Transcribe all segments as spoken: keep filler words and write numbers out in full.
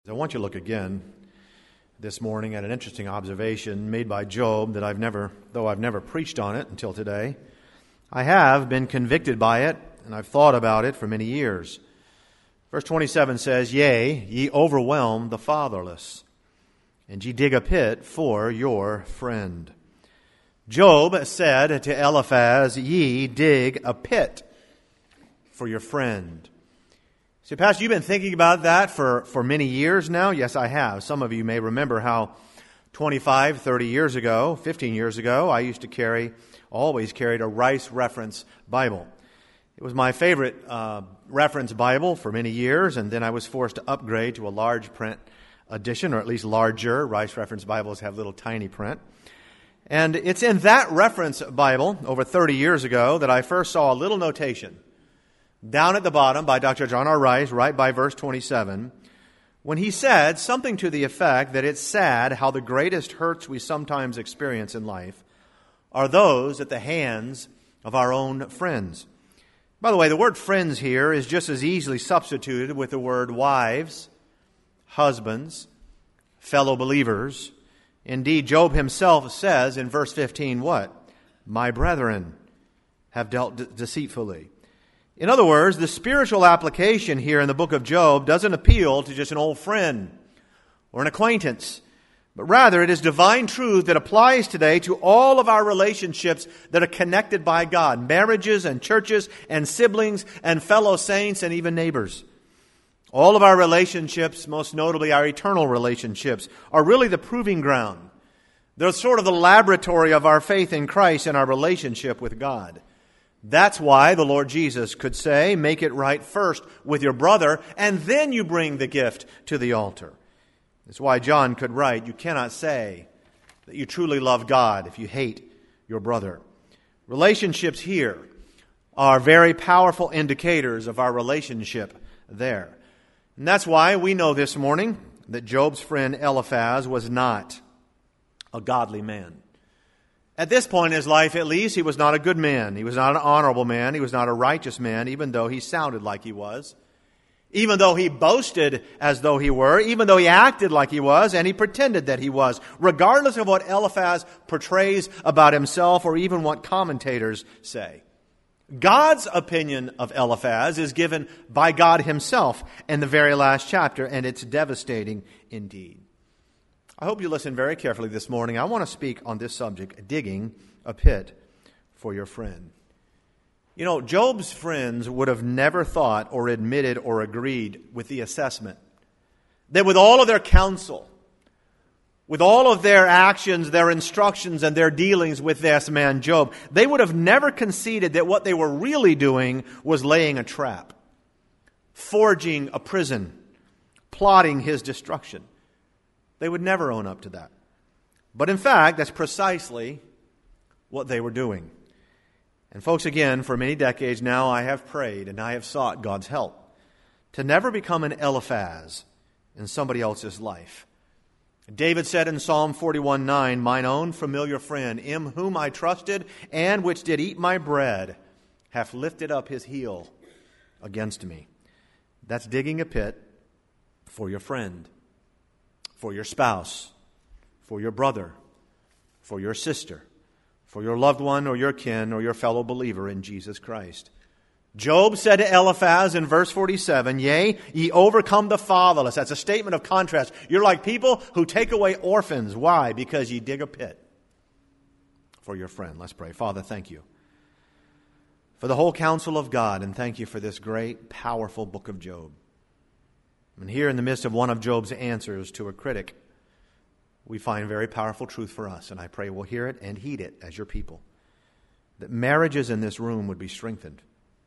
I want you to look again this morning at an interesting observation made by Job that I've never, though I've never preached on it until today, I have been convicted by it, and I've thought about it for many years. Verse twenty-seven says, "Yea, ye overwhelm the fatherless, and ye dig a pit for your friend." Job said to Eliphaz, "Ye dig a pit for your friend." So, Pastor, you've been thinking about that for, for many years now? Yes, I have. Some of you may remember how twenty-five, thirty years ago, fifteen years ago, I used to carry, always carried a Rice Reference Bible. It was my favorite uh, reference Bible for many years, and then I was forced to upgrade to a large print edition, or at least larger. Rice Reference Bibles have little tiny print. And it's in that reference Bible, over thirty years ago, that I first saw a little notation down at the bottom by Doctor John R. Rice, right by verse twenty-seven, when he said something to the effect that it's sad how the greatest hurts we sometimes experience in life are those at the hands of our own friends. By the way, the word friends here is just as easily substituted with the word wives, husbands, fellow believers. Indeed, Job himself says in verse fifteen, what? My brethren have dealt de- deceitfully. In other words, the spiritual application here in the book of Job doesn't appeal to just an old friend or an acquaintance, but rather it is divine truth that applies today to all of our relationships that are connected by God, marriages and churches and siblings and fellow saints and even neighbors. All of our relationships, most notably our eternal relationships, are really the proving ground. They're sort of the laboratory of our faith in Christ and our relationship with God. That's why the Lord Jesus could say, make it right first with your brother, and then you bring the gift to the altar. That's why John could write, you cannot say that you truly love God if you hate your brother. Relationships here are very powerful indicators of our relationship there. And that's why we know this morning that Job's friend Eliphaz was not a godly man. At this point in his life, at least, he was not a good man. He was not an honorable man. He was not a righteous man, even though he sounded like he was. Even though he boasted as though he were. Even though he acted like he was, and he pretended that he was. Regardless of what Eliphaz portrays about himself, or even what commentators say. God's opinion of Eliphaz is given by God himself in the very last chapter, and it's devastating indeed. I hope you listen very carefully this morning. I want to speak on this subject, digging a pit for your friend. You know, Job's friends would have never thought or admitted or agreed with the assessment that with all of their counsel, with all of their actions, their instructions, and their dealings with this man Job, they would have never conceded that what they were really doing was laying a trap, forging a prison, plotting his destruction. They would never own up to that. But in fact, that's precisely what they were doing. And folks, again, for many decades now, I have prayed and I have sought God's help to never become an Eliphaz in somebody else's life. David said in Psalm forty-one nine, mine own familiar friend, him whom I trusted and which did eat my bread, hath lifted up his heel against me. That's digging a pit for your friend, for your spouse, for your brother, for your sister, for your loved one or your kin or your fellow believer in Jesus Christ. Job said to Eliphaz in verse forty-seven, yea, ye overcome the fatherless. That's a statement of contrast. You're like people who take away orphans. Why? Because ye dig a pit for your friend. Let's pray. Father, thank you for the whole counsel of God, and thank you for this great, powerful book of Job. And here in the midst of one of Job's answers to a critic, we find very powerful truth for us, and I pray we'll hear it and heed it as your people, that marriages in this room would be strengthened,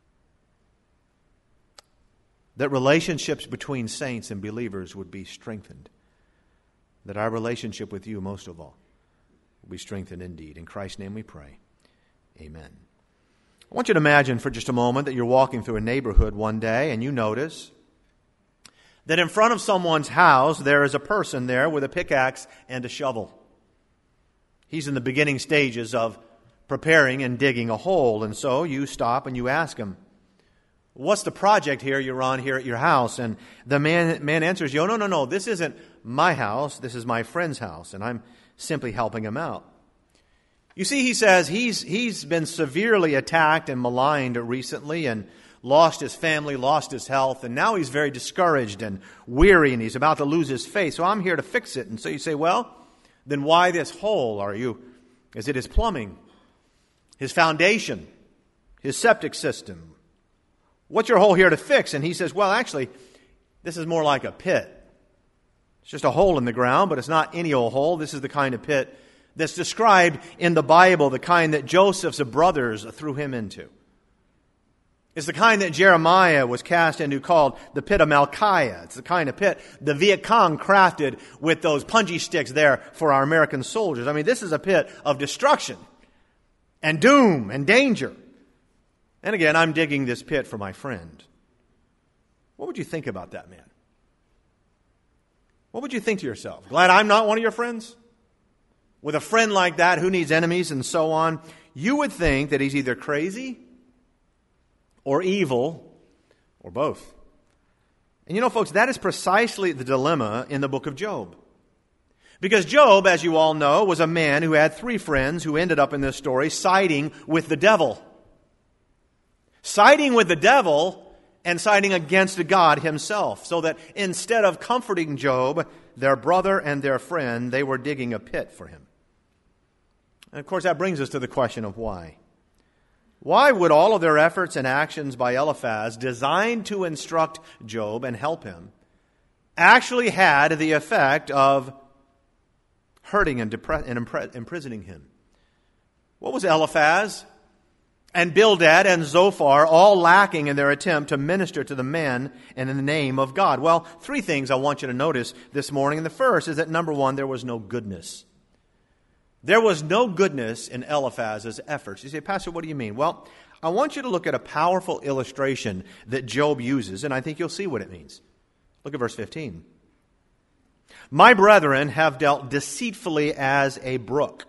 that relationships between saints and believers would be strengthened, that our relationship with you, most of all, will be strengthened indeed. In Christ's name we pray. Amen. I want you to imagine for just a moment that you're walking through a neighborhood one day and you notice that in front of someone's house there is a person there with a pickaxe and a shovel. He's in the beginning stages of preparing and digging a hole, and so you stop and you ask him, What's the project here you're on here at your house? And the man, man answers you, oh, no, no, no, this isn't my house. This is my friend's house, and I'm simply helping him out. You see, he says he's he's been severely attacked and maligned recently and lost his family, lost his health, and now he's very discouraged and weary, and he's about to lose his faith. So I'm here to fix it. And so you say, well, then why this hole? Are you? Is it his plumbing, his foundation, his septic system? What's your hole here to fix? And he says, well, actually, this is more like a pit. It's just a hole in the ground, but it's not any old hole. This is the kind of pit that's described in the Bible, the kind that Joseph's brothers threw him into. It's the kind that Jeremiah was cast into, called the pit of Malchiah. It's the kind of pit the Viet Cong crafted with those punji sticks there for our American soldiers. I mean, this is a pit of destruction and doom and danger. And again, I'm digging this pit for my friend. What would you think about that man? What would you think to yourself? Glad I'm not one of your friends? With a friend like that, who needs enemies and so on, you would think that he's either crazy or evil or both. And you know, folks, that is precisely the dilemma in the book of Job. Because Job, as you all know, was a man who had three friends who ended up in this story siding with the devil. Siding with the devil and siding against God himself. So that instead of comforting Job, their brother and their friend, they were digging a pit for him. And of course, that brings us to the question of why. Why would all of their efforts and actions by Eliphaz, designed to instruct Job and help him, actually had the effect of hurting and, depre- and impre- imprisoning him? What was Eliphaz and Bildad and Zophar all lacking in their attempt to minister to the man and in the name of God? Well, three things I want you to notice this morning. And the first is that, number one, there was no goodness. There was no goodness in Eliphaz's efforts. You say, Pastor, what do you mean? Well, I want you to look at a powerful illustration that Job uses, and I think you'll see what it means. Look at verse fifteen. My brethren have dealt deceitfully as a brook,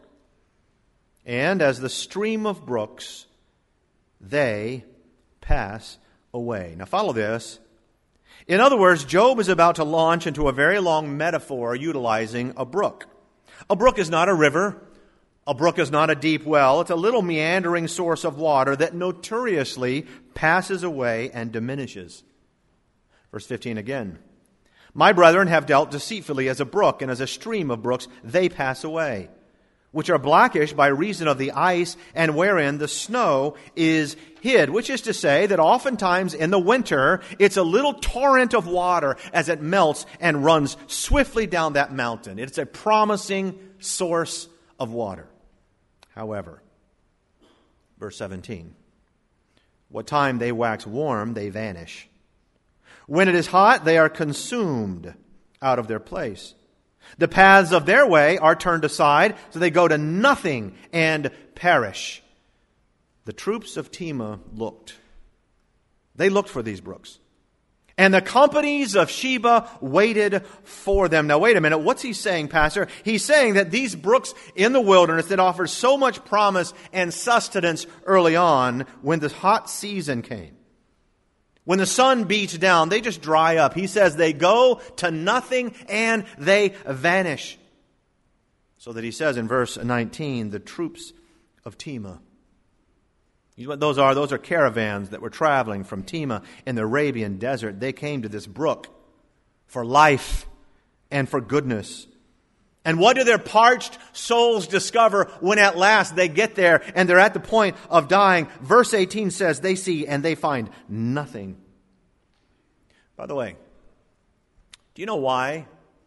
and as the stream of brooks, they pass away. Now follow this. In other words, Job is about to launch into a very long metaphor utilizing a brook. A brook is not a river. A brook is not a deep well. It's a little meandering source of water that notoriously passes away and diminishes. Verse fifteen again. My brethren have dealt deceitfully as a brook, and as a stream of brooks they pass away, which are blackish by reason of the ice, and wherein the snow is hid. Which is to say that oftentimes in the winter, it's a little torrent of water as it melts and runs swiftly down that mountain. It's a promising source of water. However, verse seventeen, what time they wax warm, they vanish. When it is hot, they are consumed out of their place. The paths of their way are turned aside, so they go to nothing and perish. The troops of Tema looked. They looked for these brooks. And the companies of Sheba waited for them. Now, wait a minute. What's he saying, Pastor? He's saying that these brooks in the wilderness that offered so much promise and sustenance early on, when the hot season came, when the sun beats down, they just dry up. He says they go to nothing and they vanish. So that he says in verse nineteen, the troops of Tema. You know what those are? Those are caravans that were traveling from Tema in the Arabian desert. They came to this brook for life and for goodness. And what do their parched souls discover when at last they get there and they're at the point of dying? Verse eighteen says they see and they find nothing. By the way, do you know why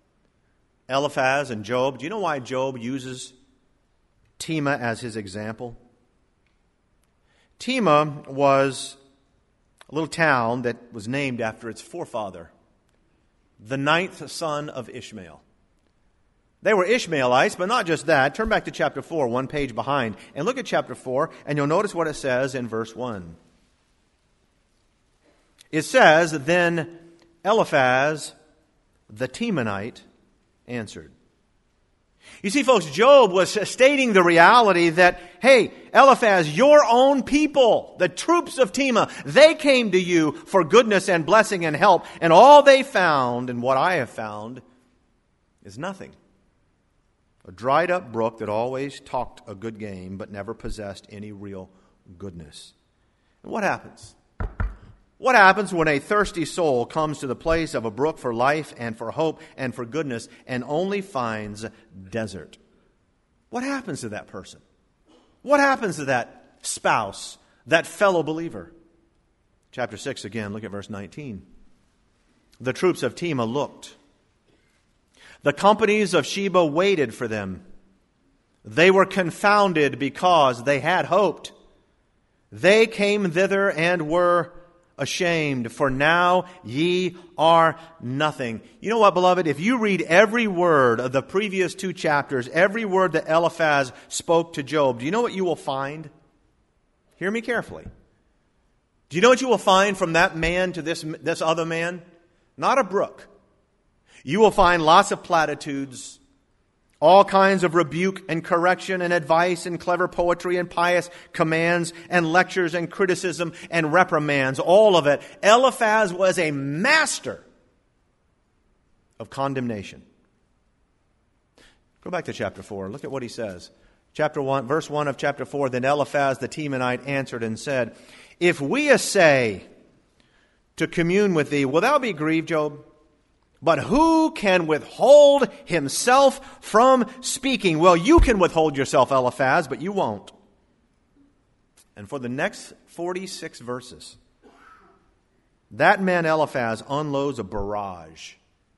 Eliphaz and Job, do you know why Job uses Tema as his example? Tema was a little town that was named after its forefather, the ninth son of Ishmael. They were Ishmaelites, but not just that. Turn back to chapter four, one page behind, and look at chapter four, and you'll notice what it says in verse one. It says, then Eliphaz the Temanite answered. You see, folks, Job was stating the reality that, hey, Eliphaz, your own people, the troops of Tema, they came to you for goodness and blessing and help, and all they found, and what I have found, is nothing. A dried up brook that always talked a good game, but never possessed any real goodness. And what happens? What happens when a thirsty soul comes to the place of a brook for life and for hope and for goodness and only finds desert? What happens to that person? What happens to that spouse, that fellow believer? Chapter six again, look at verse nineteen. The troops of Tema looked. The companies of Sheba waited for them. They were confounded because they had hoped. They came thither and were ashamed, for now ye are nothing. You know what, beloved? If you read every word of the previous two chapters, every word that Eliphaz spoke to Job, do you know what you will find? Hear me carefully. Do you know what you will find from that man to this, this other man? Not a brook. You will find lots of platitudes, all kinds of rebuke and correction and advice and clever poetry and pious commands and lectures and criticism and reprimands, all of it. Eliphaz was a master of condemnation. Go back to chapter four. Look at what he says. Chapter one, verse one of chapter four, Then Eliphaz the Temanite answered and said, If we essay to commune with thee, will thou be grieved, Job? But who can withhold himself from speaking? Well, you can withhold yourself, Eliphaz, but you won't. And for the next forty-six verses, that man Eliphaz unloads a barrage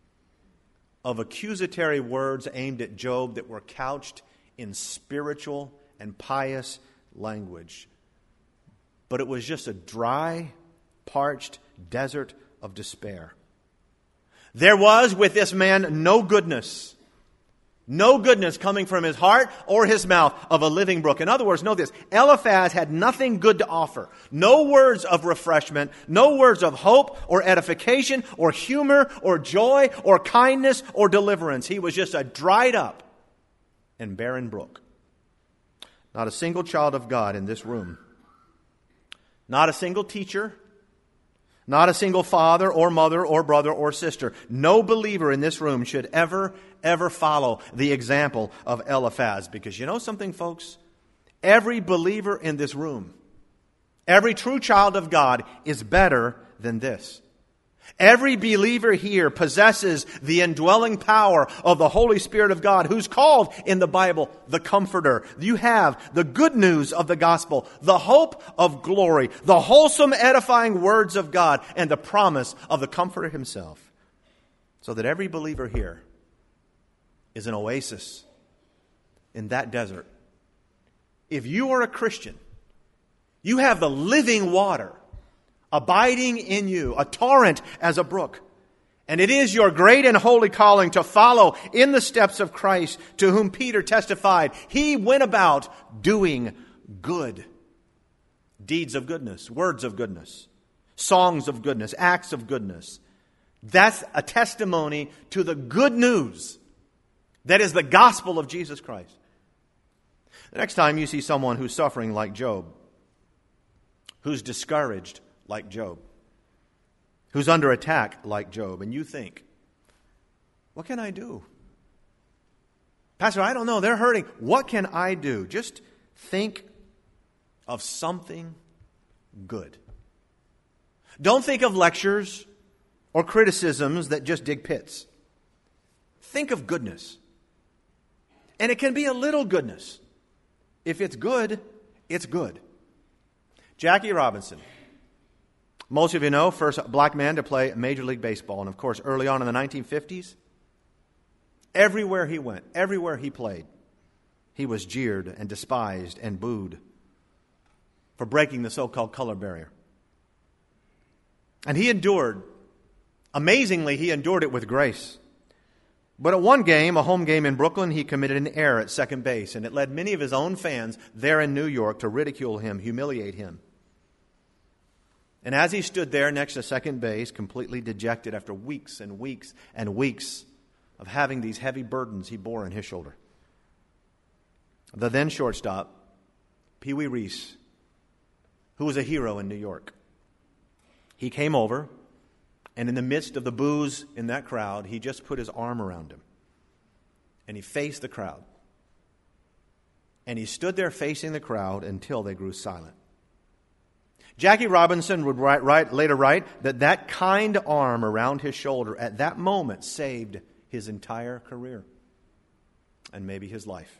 of accusatory words aimed at Job that were couched in spiritual and pious language. But it was just a dry, parched desert of despair. There was with this man no goodness. No goodness coming from his heart or his mouth of a living brook. In other words, know this. Eliphaz had nothing good to offer. No words of refreshment. No words of hope or edification or humor or joy or kindness or deliverance. He was just a dried up and barren brook. Not a single child of God in this room. Not a single teacher. Not a single father or mother or brother or sister. No believer in this room should ever, ever follow the example of Eliphaz. Because you know something, folks? Every believer in this room, every true child of God is better than this. Every believer here possesses the indwelling power of the Holy Spirit of God, who's called in the Bible the Comforter. You have the good news of the gospel, the hope of glory, the wholesome edifying words of God, and the promise of the Comforter himself. So that every believer here is an oasis in that desert. If you are a Christian, you have the living water abiding in you, a torrent as a brook. And it is your great and holy calling to follow in the steps of Christ, to whom Peter testified. He went about doing good. Deeds of goodness, words of goodness, songs of goodness, acts of goodness. That's a testimony to the good news that is the gospel of Jesus Christ. The next time you see someone who's suffering like Job, who's discouraged like Job, who's under attack like Job, and you think, what can I do? Pastor, I don't know. They're hurting. What can I do? Just think of something good. Don't think of lectures or criticisms that just dig pits. Think of goodness. And it can be a little goodness. If it's good, it's good. Jackie Robinson. Most of you know, first black man to play Major League Baseball. And of course, early on in the nineteen fifties, everywhere he went, everywhere he played, he was jeered and despised and booed for breaking the so-called color barrier. And he endured, amazingly, he endured it with grace. But at one game, a home game in Brooklyn, he committed an error at second base, and it led many of his own fans there in New York to ridicule him, humiliate him. And as he stood there next to second base, completely dejected after weeks and weeks and weeks of having these heavy burdens he bore on his shoulder, the then shortstop, Pee Wee Reese, who was a hero in New York. He came over, and in the midst of the boos in that crowd, he just put his arm around him. And he faced the crowd. And he stood there facing the crowd until they grew silent. Jackie Robinson would write, write, later write that that kind arm around his shoulder at that moment saved his entire career and maybe his life.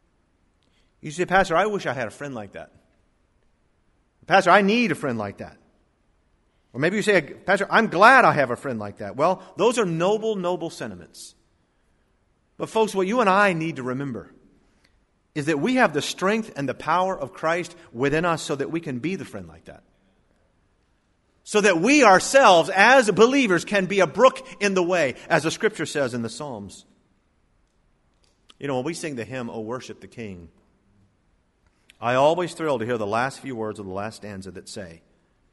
You say, Pastor, I wish I had a friend like that. Pastor, I need a friend like that. Or maybe you say, Pastor, I'm glad I have a friend like that. Well, those are noble, noble sentiments. But folks, what you and I need to remember is that we have the strength and the power of Christ within us so that we can be the friend like that. So that we ourselves, as believers, can be a brook in the way, as the Scripture says in the Psalms. You know, when we sing the hymn, O Worship the King, I always thrill to hear the last few words of the last stanza that say,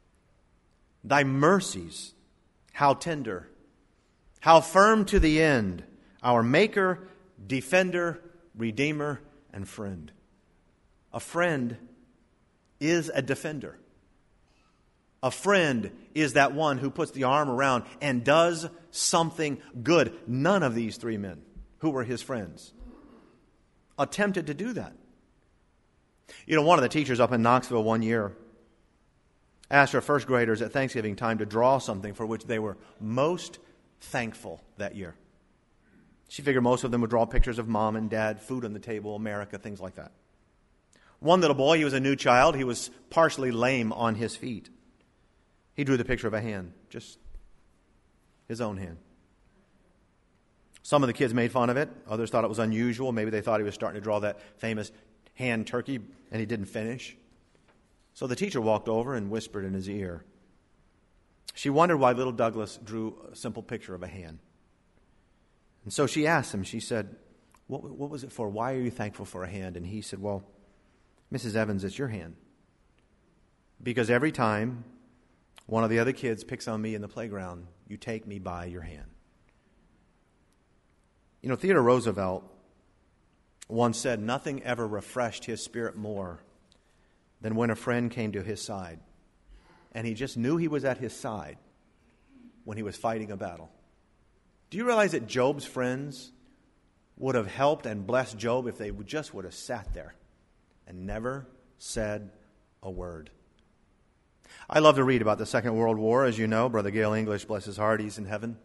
Thy mercies, how tender, how firm to the end, our Maker, Defender, Redeemer, and Friend. A friend is a defender. A friend is that one who puts the arm around and does something good. None of these three men, who were his friends, attempted to do that. You know, one of the teachers up in Knoxville one year asked her first graders at Thanksgiving time to draw something for which they were most thankful that year. She figured most of them would draw pictures of mom and dad, food on the table, America, things like that. One little boy, he was a new child. He was partially lame on his feet. He drew the picture of a hand, just his own hand. Some of the kids made fun of it. Others thought it was unusual. Maybe they thought he was starting to draw that famous hand turkey, and he didn't finish. So the teacher walked over and whispered in his ear. She wondered why little Douglas drew a simple picture of a hand. And so she asked him, she said, what, what was it for? Why are you thankful for a hand? And he said, well, Missus Evans, it's your hand. Because every time one of the other kids picks on me in the playground, you take me by your hand. You know, Theodore Roosevelt once said nothing ever refreshed his spirit more than when a friend came to his side. And he just knew he was at his side when he was fighting a battle. Do you realize that Job's friends would have helped and blessed Job if they just would have sat there and never said a word? I love to read about the Second World War, as you know. Brother Gail English, bless his heart, he's in heaven.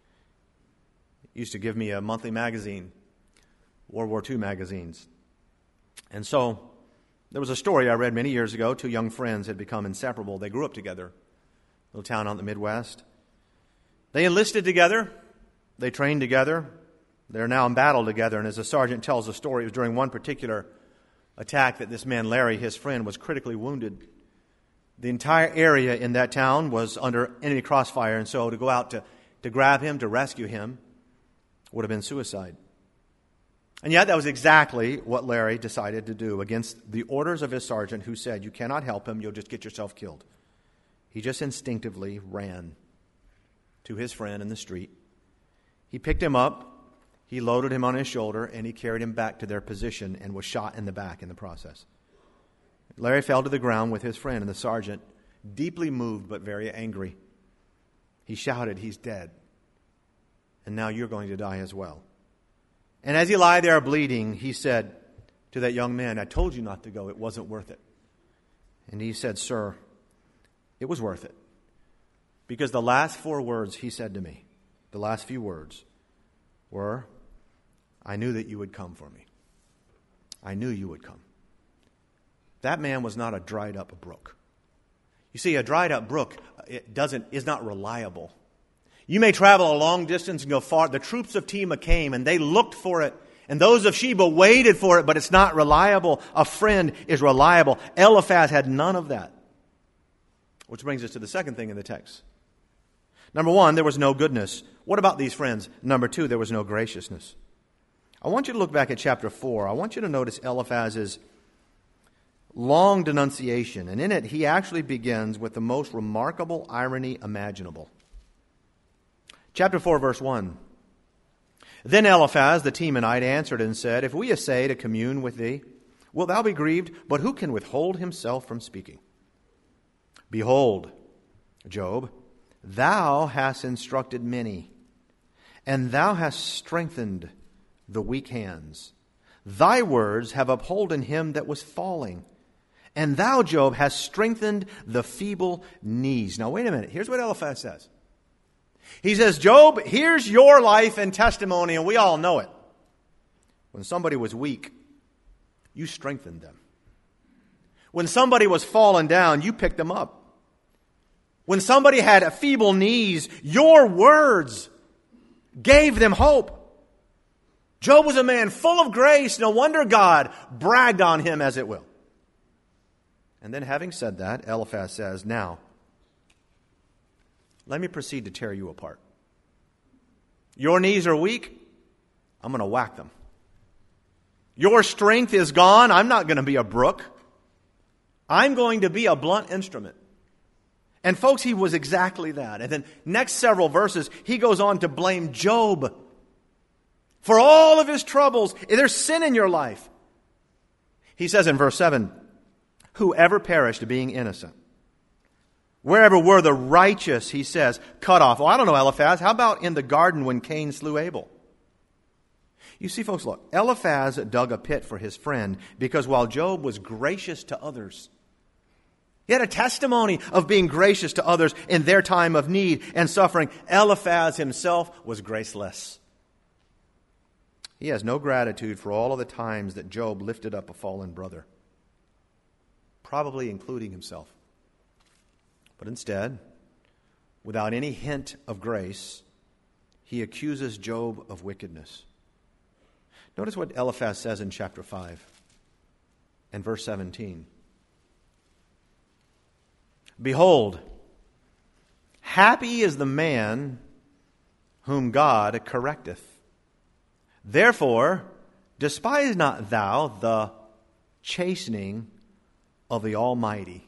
He used to give me a monthly magazine, World War Two magazines. And so there was a story I read many years ago. Two young friends had become inseparable. They grew up together, a little town out in the Midwest. They enlisted together. They trained together. They're now in battle together. And as the sergeant tells the story, it was during one particular attack that this man, Larry, his friend, was critically wounded. The entire area in that town was under enemy crossfire, and so to go out to, to grab him, to rescue him, would have been suicide. And yet that was exactly what Larry decided to do against the orders of his sergeant, who said, you cannot help him, you'll just get yourself killed. He just instinctively ran to his friend in the street. He picked him up, he loaded him on his shoulder, and he carried him back to their position and was shot in the back in the process. Larry fell to the ground with his friend, and the sergeant, deeply moved but very angry, he shouted, he's dead. And now you're going to die as well. And as he lay there bleeding, he said to that young man, I told you not to go. It wasn't worth it. And he said, sir, it was worth it. Because the last four words he said to me, the last few words were, I knew that you would come for me. I knew you would come. That man was not a dried up brook. You see, a dried up brook it doesn't is not reliable. You may travel a long distance and go far. The troops of Tema came and they looked for it. And those of Sheba waited for it, but it's not reliable. A friend is reliable. Eliphaz had none of that. Which brings us to the second thing in the text. Number one, there was no goodness. What about these friends? Number two, there was no graciousness. I want you to look back at chapter four. I want you to notice Eliphaz's long denunciation. And in it, he actually begins with the most remarkable irony imaginable. Chapter four, verse one. Then Eliphaz the Temanite answered and said, If we essay to commune with thee, wilt thou be grieved? But who can withhold himself from speaking? Behold, Job, thou hast instructed many, and thou hast strengthened the weak hands. Thy words have upholden him that was falling, and thou, Job, hast strengthened the feeble knees. Now, wait a minute. Here's what Eliphaz says. He says, Job, here's your life and testimony, and we all know it. When somebody was weak, you strengthened them. When somebody was fallen down, you picked them up. When somebody had feeble knees, your words gave them hope. Job was a man full of grace. No wonder God bragged on him, as it will. And then having said that, Eliphaz says, Now, let me proceed to tear you apart. Your knees are weak. I'm going to whack them. Your strength is gone. I'm not going to be a brook. I'm going to be a blunt instrument. And folks, he was exactly that. And then next several verses, he goes on to blame Job for all of his troubles. There's sin in your life. He says in verse seven, Whoever perished being innocent, wherever were the righteous, he says, cut off. Oh, I don't know, Eliphaz. How about in the garden when Cain slew Abel? You see, folks, look. Eliphaz dug a pit for his friend because while Job was gracious to others, he had a testimony of being gracious to others in their time of need and suffering. Eliphaz himself was graceless. He has no gratitude for all of the times that Job lifted up a fallen brother, probably including himself. But instead, without any hint of grace, he accuses Job of wickedness. Notice what Eliphaz says in chapter five and verse seventeen. Behold, happy is the man whom God correcteth. Therefore, despise not thou the chastening of the Almighty.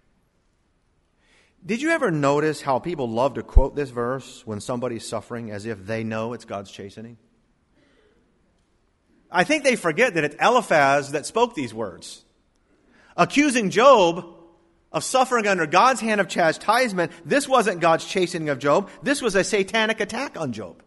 Did you ever notice how people love to quote this verse when somebody's suffering as if they know it's God's chastening? I think they forget that it's Eliphaz that spoke these words, accusing Job of suffering under God's hand of chastisement. This wasn't God's chastening of Job. This was a satanic attack on Job.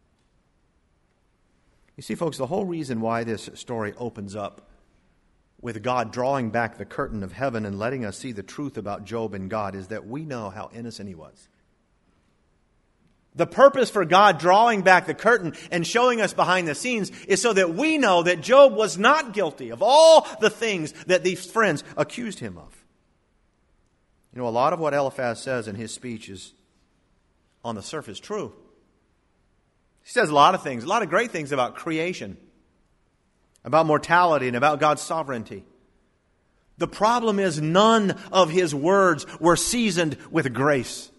You see, folks, the whole reason why this story opens up with God drawing back the curtain of heaven and letting us see the truth about Job and God is that we know how innocent he was. The purpose for God drawing back the curtain and showing us behind the scenes is so that we know that Job was not guilty of all the things that these friends accused him of. You know, a lot of what Eliphaz says in his speech is, on the surface, true. He says a lot of things, a lot of great things about creation, about mortality, and about God's sovereignty. The problem is none of his words were seasoned with grace.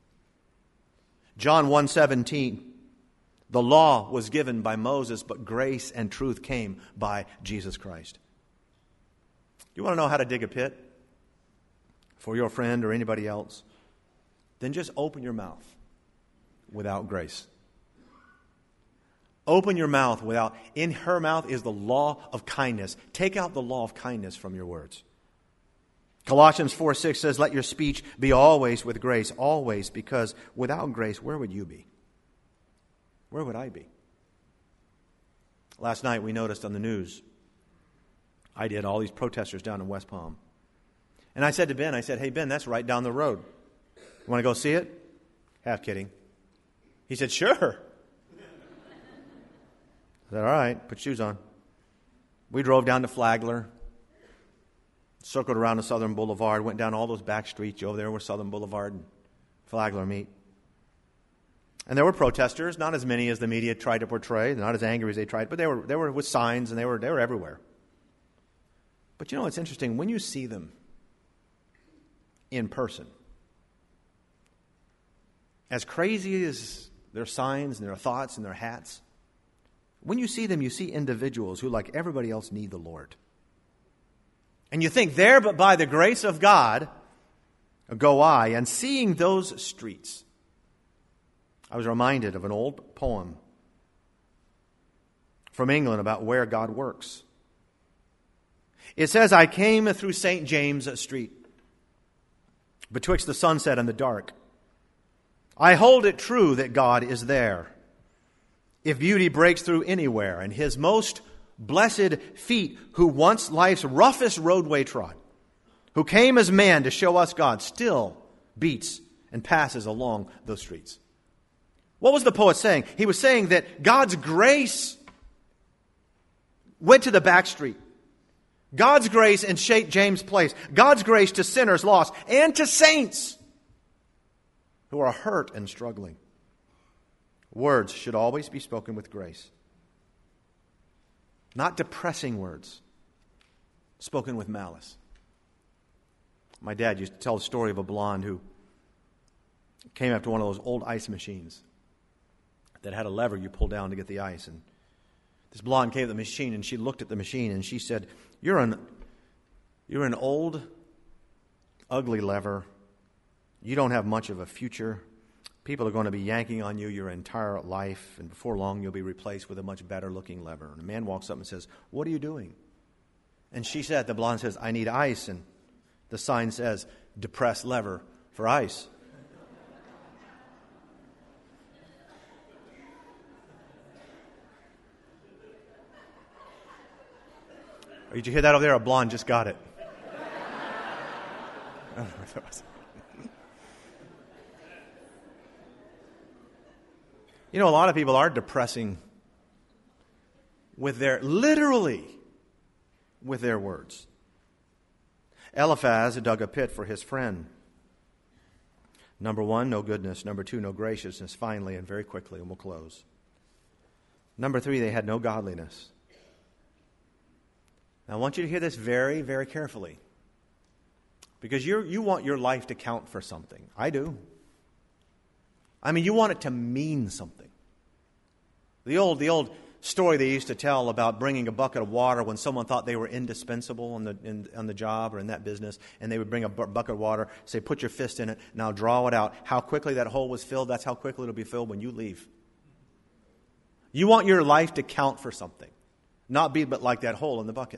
John one seventeen, the law was given by Moses, but grace and truth came by Jesus Christ. You want to know how to dig a pit for your friend or anybody else? Then just open your mouth without grace. Open your mouth without, in her mouth is the law of kindness. Take out the law of kindness from your words. Colossians four six says, let your speech be always with grace, always, because without grace, where would you be? Where would I be? Last night we noticed on the news, I did, all these protesters down in West Palm. And I said to Ben, I said, hey, Ben, that's right down the road. You want to go see it? Half kidding. He said, sure. I said, all right, put shoes on. We drove down to Flagler, circled around the Southern Boulevard, went down all those back streets over there where Southern Boulevard and Flagler meet. And there were protesters, not as many as the media tried to portray, not as angry as they tried, but they were they were with signs and they were they were everywhere. But you know what's interesting? When you see them in person, as crazy as their signs and their thoughts and their hats, when you see them, you see individuals who, like everybody else, need the Lord. And you think, there but by the grace of God go I. And seeing those streets, I was reminded of an old poem from England about where God works. It says, I came through Saint James Street, betwixt the sunset and the dark. I hold it true that God is there. If beauty breaks through anywhere, and his most blessed feet, who once life's roughest roadway trod, who came as man to show us God, still beats and passes along those streets. What was the poet saying? He was saying that God's grace went to the back street. God's grace in Saint James Place. God's grace to sinners lost and to saints who are hurt and struggling. Words should always be spoken with grace. Not depressing words spoken with malice. My dad used to tell the story of a blonde who came up to one of those old ice machines that had a lever you pull down to get the ice. And this blonde came to the machine and she looked at the machine and she said, You're an, you're an old, ugly lever. You don't have much of a future. People are going to be yanking on you your entire life, and before long you'll be replaced with a much better looking lever. And a man walks up and says, What are you doing? And she said, the blonde says, I need ice. And the sign says, depressed lever for ice. Oh, did you hear that over there? A blonde just got it. I don't know what that was. You know, a lot of people are depressing with their, literally, with their words. Eliphaz dug a pit for his friend. Number one, no goodness. Number two, no graciousness. Finally, and very quickly, and we'll close. Number three, they had no godliness. Now, I want you to hear this very, very carefully. Because you you want your life to count for something. I do. I mean, you want it to mean something. The old, the old story they used to tell about bringing a bucket of water when someone thought they were indispensable on the in, on the job or in that business, and they would bring a bu- bucket of water, say, put your fist in it, now draw it out. How quickly that hole was filled, that's how quickly it'll be filled when you leave. You want your life to count for something, not be but like that hole in the bucket.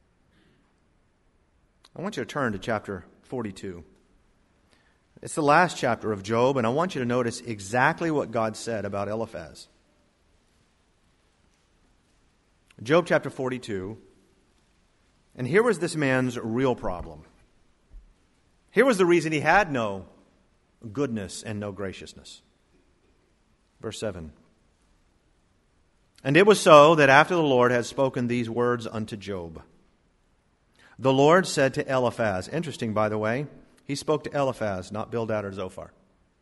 I want you to turn to chapter forty-two. It's the last chapter of Job, and I want you to notice exactly what God said about Eliphaz. Job chapter forty-two, and here was this man's real problem. Here was the reason he had no goodness and no graciousness. Verse seven. And it was so that after the Lord had spoken these words unto Job, the Lord said to Eliphaz, interesting by the way, he spoke to Eliphaz, not Bildad or Zophar.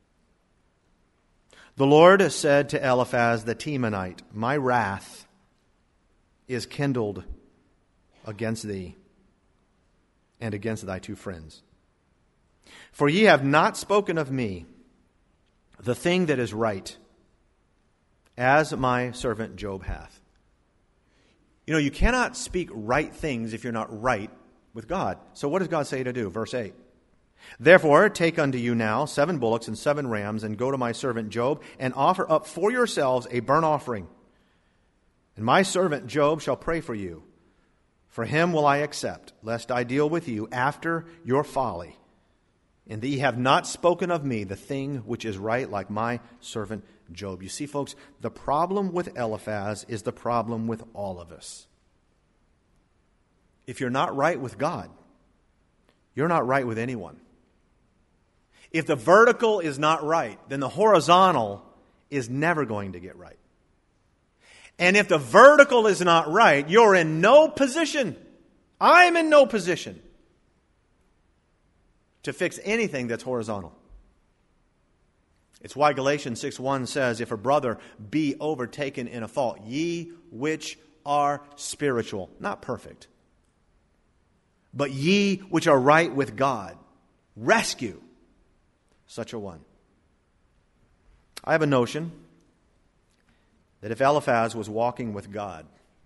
The Lord said to Eliphaz the Temanite, my wrath is kindled against thee and against thy two friends. For ye have not spoken of me the thing that is right, as my servant Job hath. You know, you cannot speak right things if you're not right with God. So what does God say to do? Verse eight. Therefore, take unto you now seven bullocks and seven rams, and go to my servant Job, and offer up for yourselves a burnt offering. And my servant Job shall pray for you. For him will I accept, lest I deal with you after your folly, and that ye have not spoken of me the thing which is right, like my servant Job. You see, folks, the problem with Eliphaz is the problem with all of us. If you're not right with God, you're not right with anyone. If the vertical is not right, then the horizontal is never going to get right. And if the vertical is not right, you're in no position, I'm in no position to fix anything that's horizontal. It's why Galatians six one says, if a brother be overtaken in a fault, ye which are spiritual, not perfect, but ye which are right with God, rescue such a one. I have a notion that if Eliphaz was walking with God,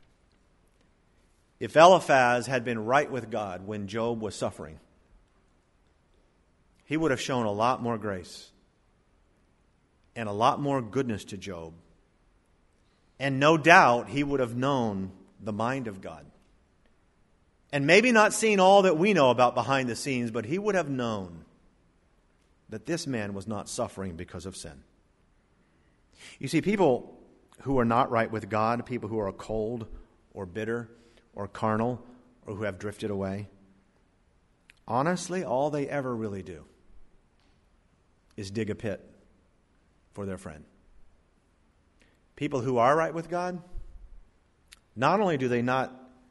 if Eliphaz had been right with God when Job was suffering, he would have shown a lot more grace and a lot more goodness to Job And no doubt he would have known the mind of God. And maybe not seen all that we know about behind the scenes, but he would have known that this man was not suffering because of sin. You see, people who are not right with God, people who are cold or bitter or carnal or who have drifted away, honestly, all they ever really do is dig a pit for their friend. People who are right with God, not only do they not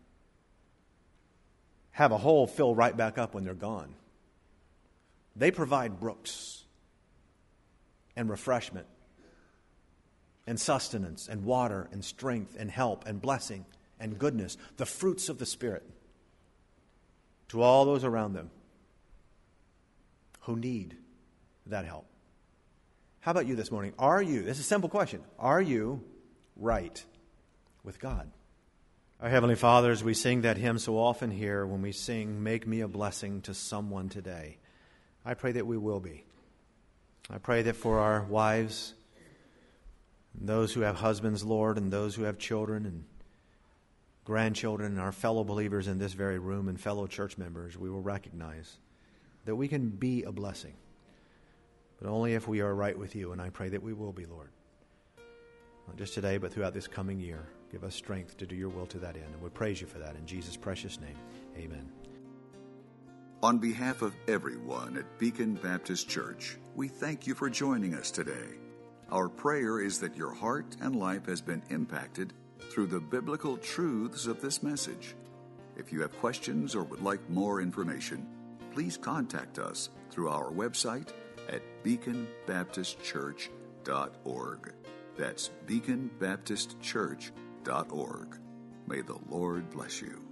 have a hole fill right back up when they're gone, they provide brooks and refreshment and sustenance and water and strength and help and blessing and goodness, the fruits of the Spirit, to all those around them who need that help. How about you this morning? Are you, this is a simple question, are you right with God? Our Heavenly Father, as we sing that hymn so often here, when we sing, "Make me a blessing to someone today," I pray that we will be. I pray that for our wives, and those who have husbands, Lord, and those who have children and grandchildren, and our fellow believers in this very room and fellow church members, we will recognize that we can be a blessing, but only if we are right with you, and I pray that we will be, Lord. Not just today, but throughout this coming year. Give us strength to do your will to that end, and we praise you for that. In Jesus' precious name, amen. On behalf of everyone at Beacon Baptist Church, we thank you for joining us today. Our prayer is that your heart and life has been impacted through the biblical truths of this message. If you have questions or would like more information, please contact us through our website at beacon baptist church dot org. That's beacon baptist church dot org. May the Lord bless you.